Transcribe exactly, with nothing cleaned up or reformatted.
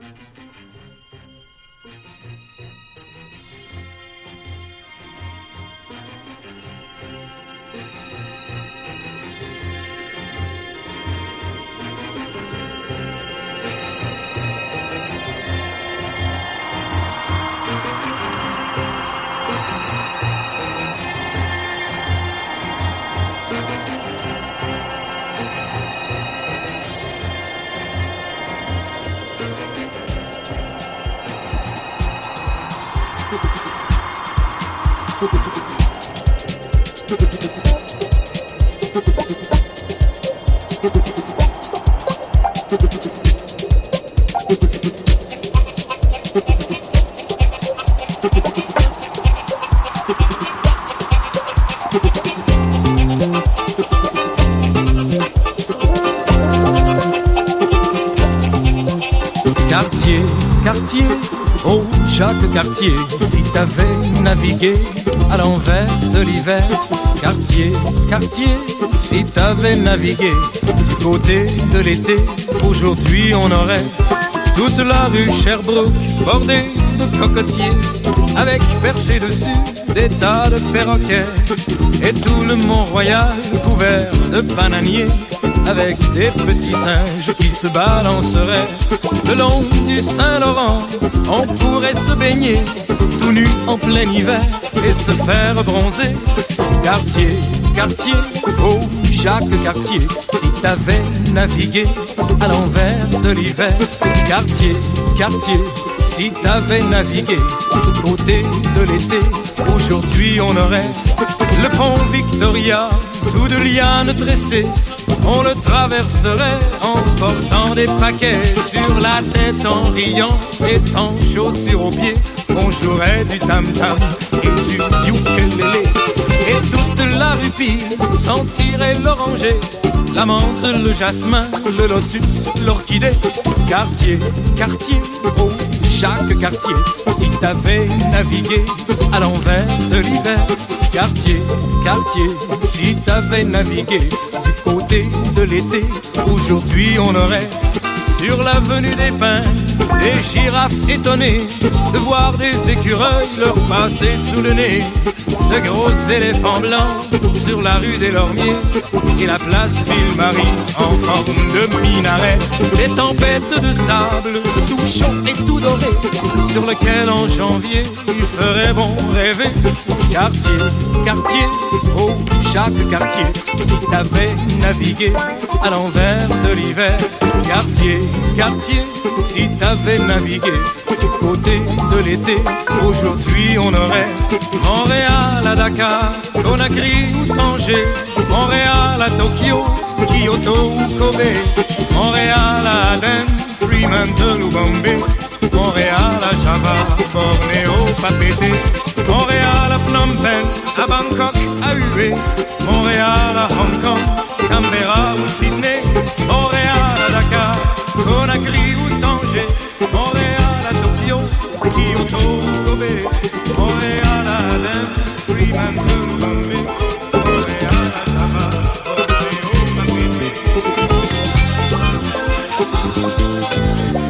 Quartier, quartier, oh chaque quartier, si t'avais navigué à l'envers de l'hiver. Quartier, quartier, si t'avais navigué du côté de l'été, aujourd'hui on aurait toute la rue Sherbrooke bordée de cocotiers, avec perchés dessus des tas de perroquets, et tout le Mont-Royal couvert de bananiers, avec des petits singes qui se balanceraient. Le long du Saint-Laurent, on pourrait se baigner tout nu en plein hiver et se faire bronzer. Quartier, quartier, oh chaque quartier, si t'avais navigué à l'envers de l'hiver. Quartier, quartier, si t'avais navigué du côté de l'été, aujourd'hui on aurait le pont Victoria, tout de lianes tressées. On le traverserait en portant des paquets sur la tête, en riant et sans chaussures aux pieds. On jouerait du tam-tam et du ukulélé, et toute la rue Pile sentirait l'oranger, la menthe, le jasmin, le lotus, l'orchidée. Quartier, quartier, oh chaque quartier, si t'avais navigué à l'envers de l'hiver. Quartier, quartier, si t'avais navigué du côté de l'été, aujourd'hui on aurait sur l'avenue des Pins des girafes étonnées de voir des écureuils leur passer sous le nez, de gros éléphants blancs sur la rue des Lormiers et la place Ville-Marie en forme de minaret. Des tempêtes de sable tout chaud et tout doré sur lequel en janvier il ferait bon rêver. Quartier, quartier, oh chaque quartier, si t'avais navigué à l'envers de l'hiver. Quartier, quartier, si t'avais navigué du côté de l'été, aujourd'hui on aurait Montréal à Dakar, Conakry ou Tanger, Montréal à Tokyo, Kyoto ou Kobe, Montréal à Aden, Fremantle ou Bombay, Montréal à Java, Bornéo, Papeete, Montréal à Phnom Penh, à Bangkok, à Hue, Montréal à Hong Kong, Canberra ou Sydney, Montréal à Dakar, Conakry ou Tanger, Montréal à Tokyo, Kyoto ou Kobe, Montréal à Aden, Fremantle ou Bombay, Montréal à Java, Bornéo, Papeete.